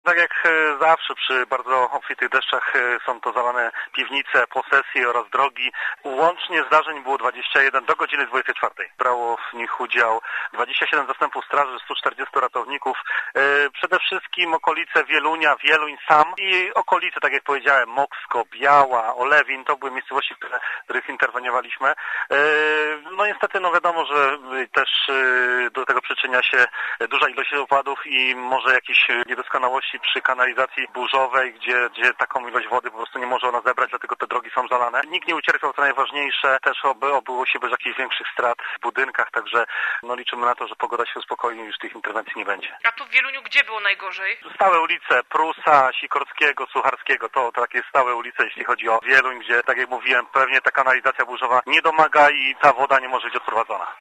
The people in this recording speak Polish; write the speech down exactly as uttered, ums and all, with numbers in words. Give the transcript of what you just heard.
Tak jak zawsze przy bardzo obfitych deszczach są to zalane piwnice, posesje oraz drogi. Łącznie zdarzeń było dwadzieścia jeden do godziny dwudziestej czwartej. Brało w nich udział dwadzieścia siedem zastępów straży, stu czterdziestu ratowników. Przede wszystkim okolice Wielunia, Wieluń sam i okolice, tak jak powiedziałem, Moksko, Biała, Olewin, to były miejscowości, w których interweniowaliśmy. No niestety, no wiadomo, że też do tego przyczynia się duża ilość opadów i może jakieś niedoskonałości przy kanalizacji burzowej, gdzie, gdzie taką ilość wody po prostu nie może ona zebrać, dlatego te drogi są zalane. Nikt nie ucierpiał, co najważniejsze, też oby, obyło się bez jakichś większych strat w budynkach, także no liczymy na to, że pogoda się uspokoi i już tych interwencji nie będzie. A tu w Wieluniu gdzie było najgorzej? Stałe ulice Prusa, Sikorskiego, Sucharskiego, to takie stałe ulice, jeśli chodzi o Wieluń, gdzie, tak jak mówiłem, pewnie ta kanalizacja burzowa nie domaga i ta woda nie może być odprowadzona.